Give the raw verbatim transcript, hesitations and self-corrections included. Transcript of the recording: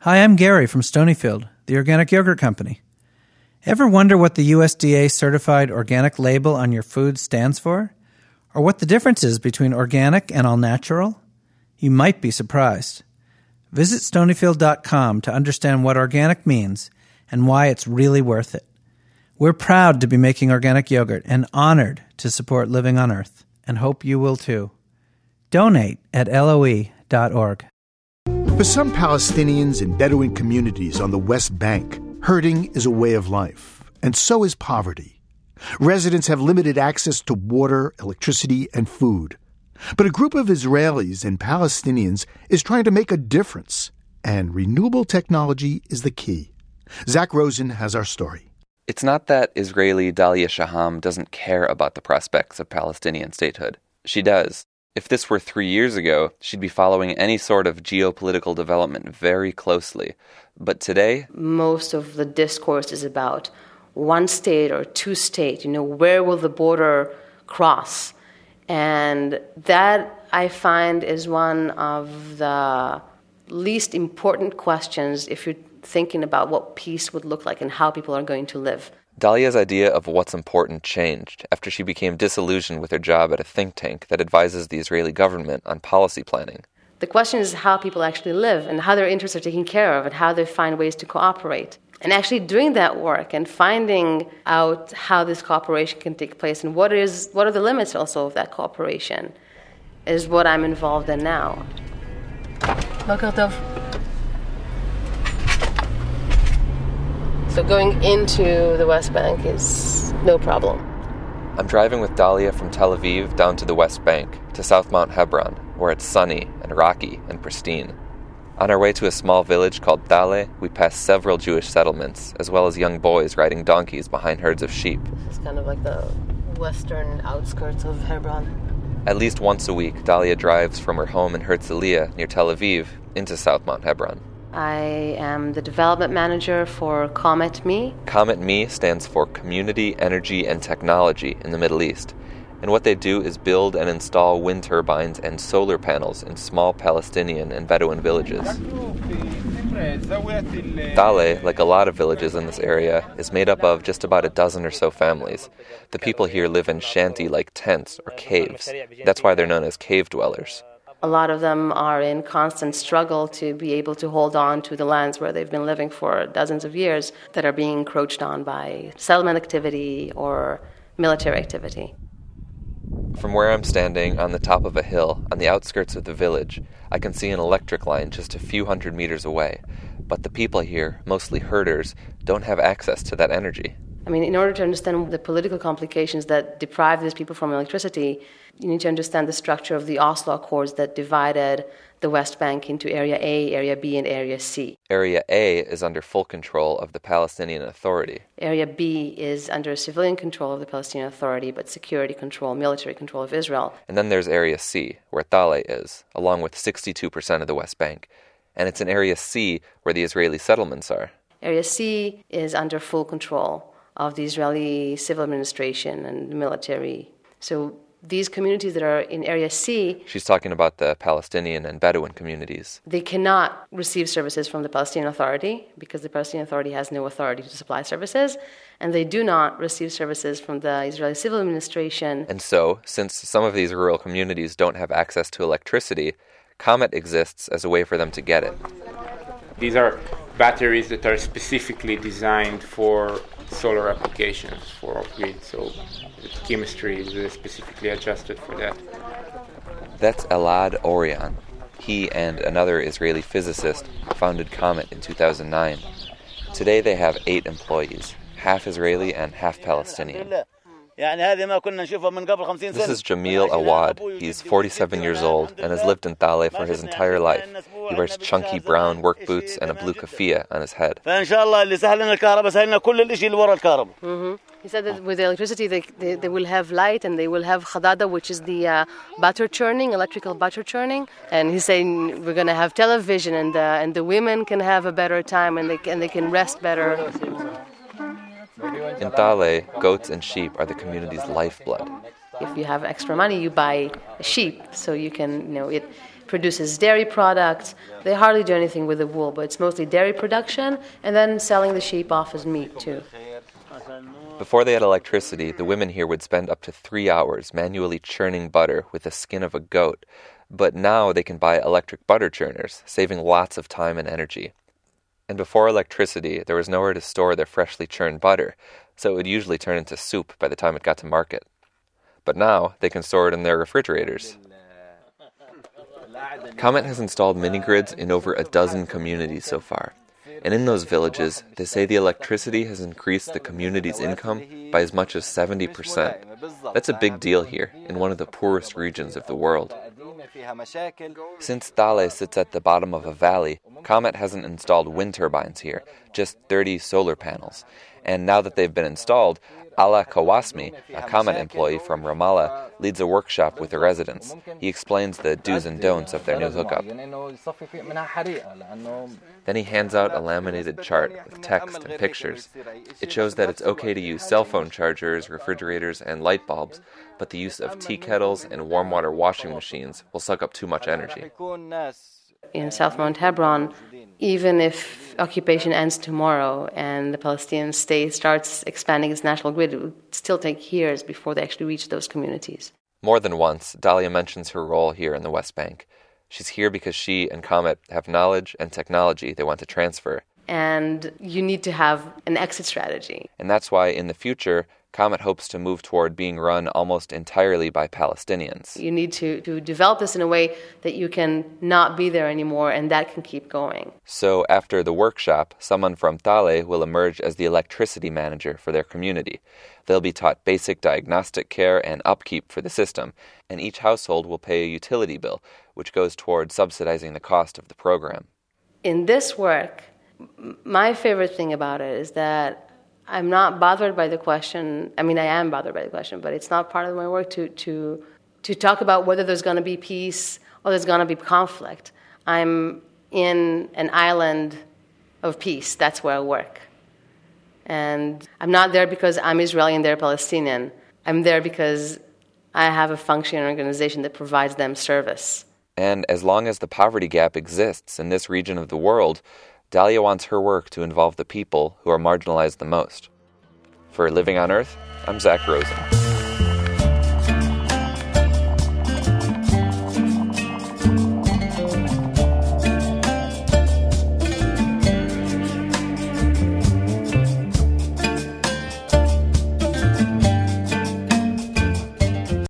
Hi, I'm Gary from Stonyfield, the organic yogurt company. Ever wonder what the U S D A-certified organic label on your food stands for? Or what the difference is between organic and all-natural? You might be surprised. Visit stonyfield dot com to understand what organic means and why it's really worth it. We're proud to be making organic yogurt and honored to support Living on Earth, and hope you will too. Donate at L O E dot org. For some Palestinians in Bedouin communities on the West Bank, herding is a way of life, and so is poverty. Residents have limited access to water, electricity, and food. But a group of Israelis and Palestinians is trying to make a difference, and renewable technology is the key. Zach Rosen has our story. It's not that Israeli Dalia Shaham doesn't care about the prospects of Palestinian statehood. She does. If this were three years ago, she'd be following any sort of geopolitical development very closely. But today, most of the discourse is about one state or two state. You know, where will the border cross? And that, I find, is one of the least important questions if you're thinking about what peace would look like and how people are going to live. Dalia's idea of what's important changed after she became disillusioned with her job at a think tank that advises the Israeli government on policy planning. The question is how people actually live and how their interests are taken care of and how they find ways to cooperate. And actually doing that work and finding out how this cooperation can take place and what is what are the limits also of that cooperation is what I'm involved in now. Boker tov. So going into the West Bank is no problem. I'm driving with Dalia from Tel Aviv down to the West Bank, to South Mount Hebron, where it's sunny and rocky and pristine. On our way to a small village called Dale, we pass several Jewish settlements, as well as young boys riding donkeys behind herds of sheep. It's kind of like the western outskirts of Hebron. At least once a week, Dalia drives from her home in Herzliya, near Tel Aviv, into South Mount Hebron. I am the development manager for Comet Me. Comet Me stands for Community, Energy, and Technology in the Middle East. And what they do is build and install wind turbines and solar panels in small Palestinian and Bedouin villages. Dale, like a lot of villages in this area, is made up of just about a dozen or so families. The people here live in shanty-like tents or caves. That's why they're known as cave dwellers. A lot of them are in constant struggle to be able to hold on to the lands where they've been living for dozens of years that are being encroached on by settlement activity or military activity. From where I'm standing on the top of a hill on the outskirts of the village, I can see an electric line just a few hundred meters away. But the people here, mostly herders, don't have access to that energy. I mean, in order to understand the political complications that deprive these people from electricity, you need to understand the structure of the Oslo Accords that divided the West Bank into Area A, Area B, and Area C. Area A is under full control of the Palestinian Authority. Area B is under civilian control of the Palestinian Authority, but security control, military control of Israel. And then there's Area C, where Dale is, along with sixty-two percent of the West Bank. And it's in Area C where the Israeli settlements are. Area C is under full control of the Israeli civil administration and military. So these communities that are in Area C... She's talking about the Palestinian and Bedouin communities. They cannot receive services from the Palestinian Authority because the Palestinian Authority has no authority to supply services, and they do not receive services from the Israeli civil administration. And so, since some of these rural communities don't have access to electricity, Comet exists as a way for them to get it. These are batteries that are specifically designed for solar applications for off-grid, so the chemistry is specifically adjusted for that. That's Elad Orion. He and another Israeli physicist founded Comet in two thousand nine. Today they have eight employees, half Israeli and half Palestinian. This is Jamil Awad. He's forty-seven years old and has lived in Dale for his entire life. He wears chunky brown work boots and a blue keffiyeh on his head. Mm-hmm. He said that with the electricity they, they, they will have light and they will have khadada, which is the uh, butter churning, electrical butter churning. And he's saying we're going to have television and, uh, and the women can have a better time and they, and they can rest better. In Dale, goats and sheep are the community's lifeblood. If you have extra money, you buy a sheep, so you can, you know, it produces dairy products. They hardly do anything with the wool, but it's mostly dairy production and then selling the sheep off as meat too. Before they had electricity, the women here would spend up to three hours manually churning butter with the skin of a goat. But now they can buy electric butter churners, saving lots of time and energy. And before electricity, there was nowhere to store their freshly churned butter, so it would usually turn into soup by the time it got to market. But now they can store it in their refrigerators. Comet has installed mini-grids in over a dozen communities so far. And in those villages, they say the electricity has increased the community's income by as much as seventy percent. That's a big deal here, in one of the poorest regions of the world. Since Dale sits at the bottom of a valley, Comet hasn't installed wind turbines here, just thirty solar panels. And now that they've been installed, Ala Kawasmi, a Comet employee from Ramallah, leads a workshop with the residents. He explains the do's and don'ts of their new hookup. Then he hands out a laminated chart with text and pictures. It shows that it's okay to use cell phone chargers, refrigerators, and light bulbs, but the use of tea kettles and warm water washing machines will suck up too much energy. In South Mount Hebron, even if occupation ends tomorrow and the Palestinian state starts expanding its national grid, it would still take years before they actually reach those communities. More than once, Dalia mentions her role here in the West Bank. She's here because she and Comet have knowledge and technology they want to transfer. And you need to have an exit strategy. And that's why in the future, Comet hopes to move toward being run almost entirely by Palestinians. You need to, to develop this in a way that you can not be there anymore, and that can keep going. So after the workshop, someone from Dale will emerge as the electricity manager for their community. They'll be taught basic diagnostic care and upkeep for the system, and each household will pay a utility bill, which goes toward subsidizing the cost of the program. In this work, my favorite thing about it is that I'm not bothered by the question. I mean, I am bothered by the question, but it's not part of my work to to to talk about whether there's going to be peace or there's going to be conflict. I'm in an island of peace. That's where I work. And I'm not there because I'm Israeli and they're Palestinian. I'm there because I have a functioning organization that provides them service. And as long as the poverty gap exists in this region of the world, Dalia wants her work to involve the people who are marginalized the most. For Living on Earth, I'm Zach Rosen.